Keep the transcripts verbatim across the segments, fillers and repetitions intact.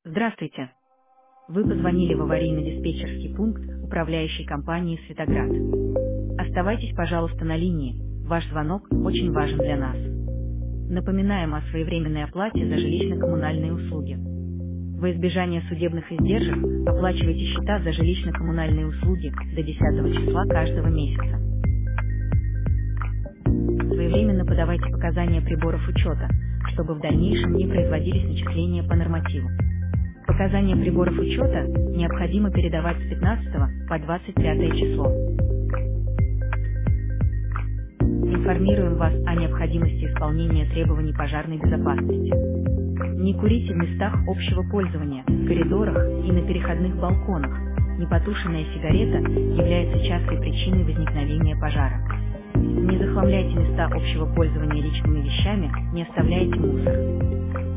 Здравствуйте. Вы позвонили в аварийно-диспетчерский пункт управляющей компании «Светоград». Оставайтесь, пожалуйста, на линии. Ваш звонок очень важен для нас. Напоминаем о своевременной оплате за жилищно-коммунальные услуги. Во избежание судебных издержек оплачивайте счета за жилищно-коммунальные услуги до десятого числа каждого месяца. Своевременно подавайте показания приборов учета, чтобы в дальнейшем не производились начисления по нормативу. Показания приборов учета необходимо передавать с пятнадцатого по двадцать пятое число. Информируем вас о необходимости исполнения требований пожарной безопасности. Не курите в местах общего пользования, в коридорах и на переходных балконах. Непотушенная сигарета является частой причиной возникновения пожара. Не захламляйте места общего пользования личными вещами, не оставляйте мусор.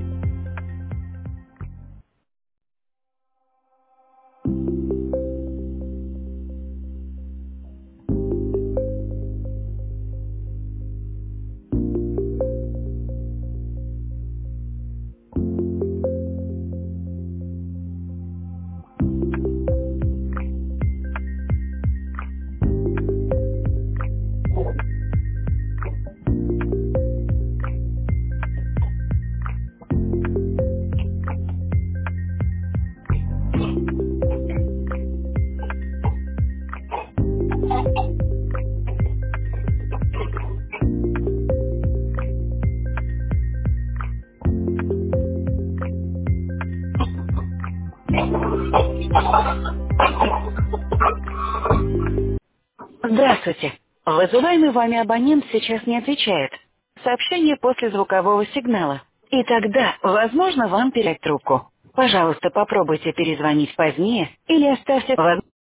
Здравствуйте. Вызываемый вами абонент сейчас не отвечает. Сообщение после звукового сигнала. И тогда, возможно, вам передать трубку. Пожалуйста, попробуйте перезвонить позднее или оставьте... воз-